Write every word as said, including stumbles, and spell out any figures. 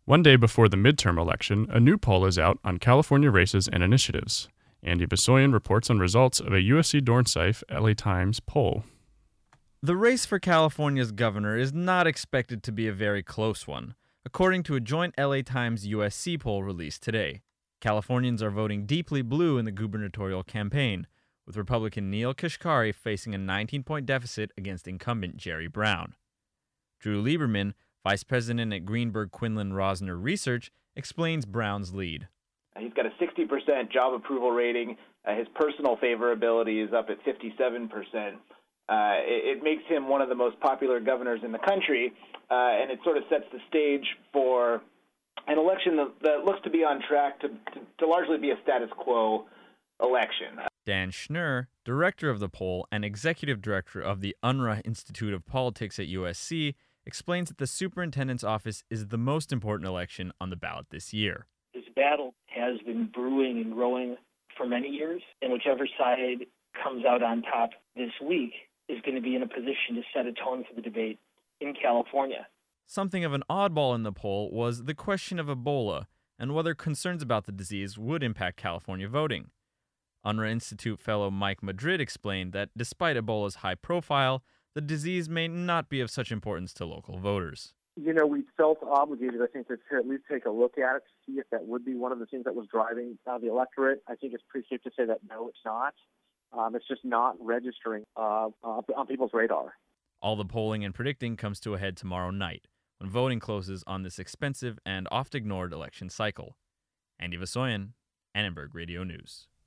One day before the midterm election, a new poll is out on California races and initiatives. Andy Basoyan reports on results of a U S C Dornsife L A Times poll. The race for California's governor is not expected to be a very close one, according to a joint L A Times U S C poll released today. Californians are voting deeply blue in the gubernatorial campaign, with Republican Neil Kashkari facing a nineteen-point deficit against incumbent Jerry Brown. Drew Lieberman, vice president at Greenberg Quinlan Rosner Research, explains Brown's lead. He's got a sixty percent job approval rating. Uh, his personal favorability is up at fifty-seven percent. Uh, it, it makes him one of the most popular governors in the country, uh, and it sort of sets the stage for an election that, that looks to be on track to, to, to largely be a status quo election. Dan Schnur, director of the poll and executive director of the Unruh Institute of Politics at U S C, explains that the superintendent's office is the most important election on the ballot this year. This battle has been brewing and growing for many years, and whichever side comes out on top this week is going to be in a position to set a tone for the debate in California. Something of an oddball in the poll was the question of Ebola and whether concerns about the disease would impact California voting. Unruh Institute fellow Mike Madrid explained that despite Ebola's high profile, the disease may not be of such importance to local voters. You know, we felt obligated, I think, to, to at least take a look at it to see if that would be one of the things that was driving uh, the electorate. I think it's pretty safe to say that no, it's not. Um, it's just not registering uh, uh, on people's radar. All the polling and predicting comes to a head tomorrow night, when voting closes on this expensive and oft-ignored election cycle. Andy Vasoyan, Annenberg Radio News.